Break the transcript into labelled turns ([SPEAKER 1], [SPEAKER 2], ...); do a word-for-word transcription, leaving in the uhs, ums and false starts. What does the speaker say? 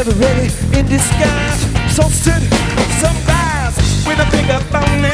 [SPEAKER 1] ready in disguise. So sit, some guys with a bigger bone